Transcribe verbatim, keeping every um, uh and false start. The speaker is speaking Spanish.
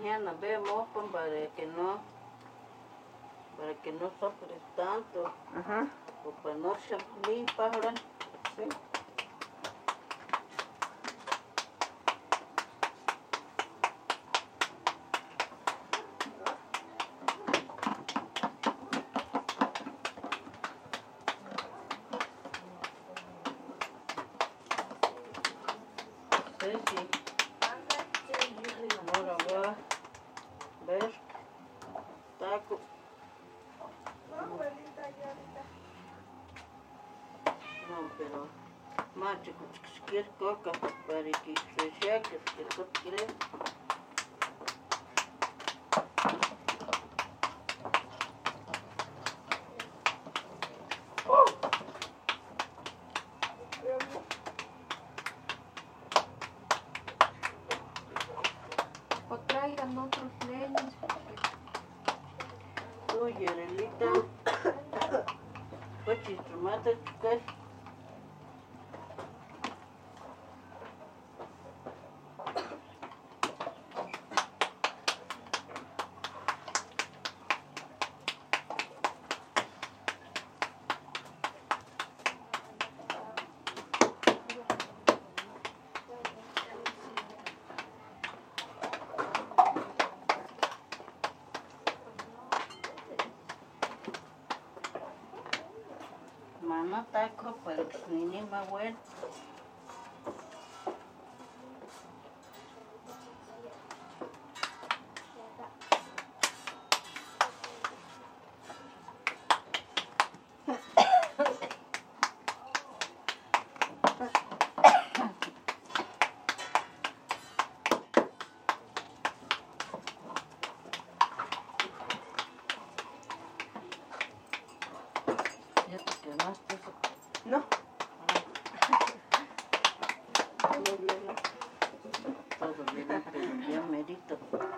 mañana vemos pues, para que no para que no soples tanto. Ajá. O para no champli, pájaro. Sí. Sí, sí. Ahora voy a ver taco. No, pero macho, si quieres coca para que se seque, que tú quieres. O traigan otros leños. Oye, Relita, pues si tomate, ¿qué? Mana taco, pero ni más bueno. Ya te quemaste eso. No. Todo bien, pero ya merito.